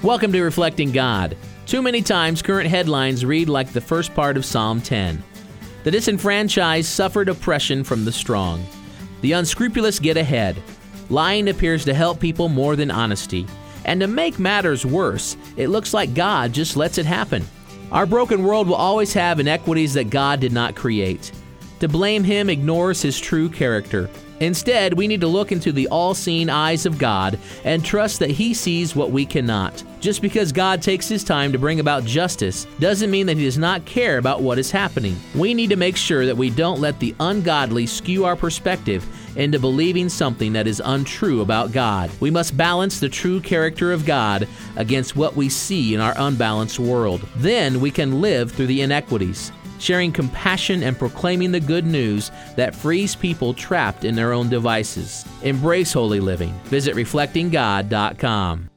Welcome to Reflecting God. Too many times, current headlines read like the first part of Psalm 10. The disenfranchised suffered oppression from the strong. The unscrupulous get ahead. Lying appears to help people more than honesty. And to make matters worse, it looks like God just lets it happen. Our broken world will always have inequities that God did not create. To blame Him ignores His true character. Instead, we need to look into the all-seeing eyes of God and trust that He sees what we cannot. Just because God takes His time to bring about justice doesn't mean that He does not care about what is happening. We need to make sure that we don't let the ungodly skew our perspective into believing something that is untrue about God. We must balance the true character of God against what we see in our unbalanced world. Then we can live through the inequities, sharing compassion and proclaiming the good news that frees people trapped in their own devices. Embrace holy living. Visit reflectinggod.com.